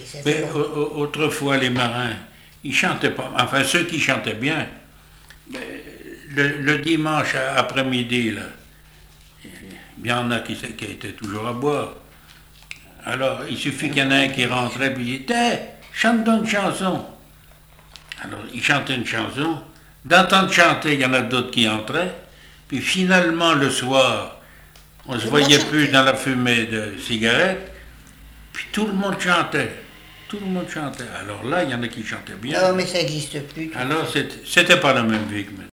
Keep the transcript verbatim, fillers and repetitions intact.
Mais autrefois, les marins, ils chantaient pas, enfin ceux qui chantaient bien, le, le dimanche après-midi, là, il y en a qui, qui étaient toujours à boire. Alors, il suffit qu'il y en ait un qui rentrait et il dit « Hey, chante donc une chanson !» Alors, il chantait une chanson. D'entendre chanter, il y en a d'autres qui entraient. Puis finalement, le soir, on ne se voyait plus dans la fumée de cigarettes. Puis tout le monde chantait. Tout le monde chantait. Alors là, il y en a qui chantaient bien. Non, mais ça n'existe plus. Alors, c'était pas la même vie que maintenant.